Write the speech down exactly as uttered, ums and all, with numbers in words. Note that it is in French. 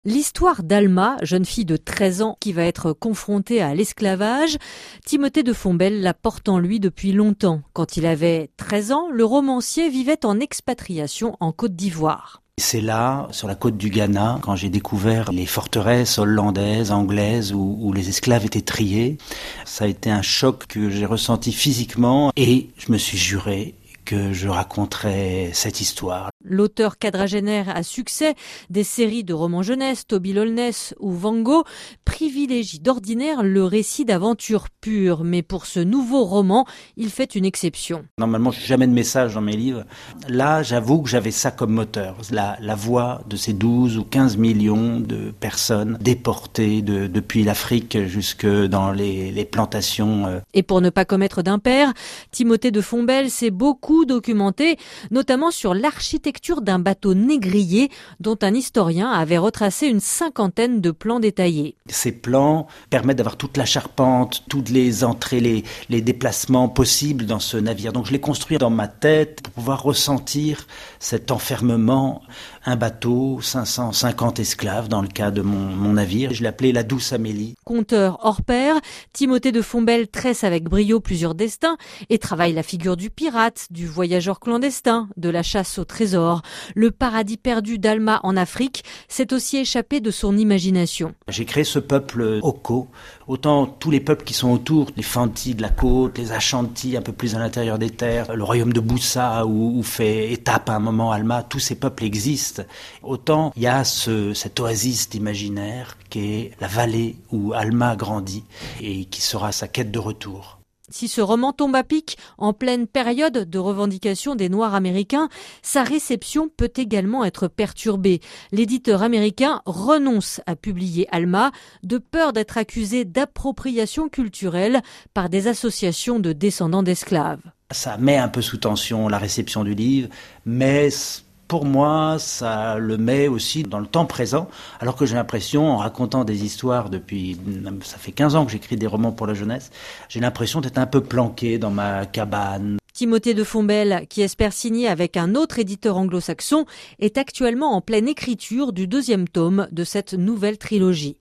L'histoire d'Alma, jeune fille de treize ans qui va être confrontée à l'esclavage, Timothée de Fombelle la porte en lui depuis longtemps. Quand il avait treize ans, le romancier vivait en expatriation en Côte d'Ivoire. C'est là, sur la côte du Ghana, quand j'ai découvert les forteresses hollandaises, anglaises, où, où les esclaves étaient triés. Ça a été un choc que j'ai ressenti physiquement et je me suis juré que je raconterais cette histoire. L'auteur quadragénaire à succès des séries de romans jeunesse, Toby Lowness ou Van Gogh, privilégie d'ordinaire le récit d'aventure pure. Mais pour ce nouveau roman, il fait une exception. Normalement, je n'ai jamais de message dans mes livres. Là, j'avoue que j'avais ça comme moteur. La, la voix de ces douze ou quinze millions de personnes déportées de, depuis l'Afrique jusque dans les, les plantations. Et pour ne pas commettre d'impair, Timothée de Fombelle s'est beaucoup documenté, notamment sur l'architecture d'un bateau négrier dont un historien avait retracé une cinquantaine de plans détaillés. Ces plans permettent d'avoir toute la charpente, toutes les entrées, les, les déplacements possibles dans ce navire. Donc je l'ai construit dans ma tête pour pouvoir ressentir cet enfermement. Un bateau, cinq cent cinquante esclaves dans le cas de mon, mon navire. Je l'ai appelé la Douce Amélie. Conteur hors pair, Timothée de Fombelle tresse avec brio plusieurs destins et travaille la figure du pirate, du voyageur clandestin, de la chasse au trésor. Le paradis perdu d'Alma en Afrique s'est aussi échappé de son imagination. J'ai créé ce peuple Oko, autant tous les peuples qui sont autour, les Fanti de la côte, les Ashanti un peu plus à l'intérieur des terres, le royaume de Boussa où, où fait étape à un moment Alma, tous ces peuples existent. Autant il y a ce, cette oasis imaginaire qui est la vallée où Alma grandit et qui sera sa quête de retour. Si ce roman tombe à pic en pleine période de revendication des Noirs américains, sa réception peut également être perturbée. L'éditeur américain renonce à publier Alma de peur d'être accusé d'appropriation culturelle par des associations de descendants d'esclaves. Ça met un peu sous tension la réception du livre, mais pour moi, ça le met aussi dans le temps présent, alors que j'ai l'impression, en racontant des histoires depuis, ça fait quinze ans que j'écris des romans pour la jeunesse, j'ai l'impression d'être un peu planqué dans ma cabane. Timothée de Fombelle, qui espère signer avec un autre éditeur anglo-saxon, est actuellement en pleine écriture du deuxième tome de cette nouvelle trilogie.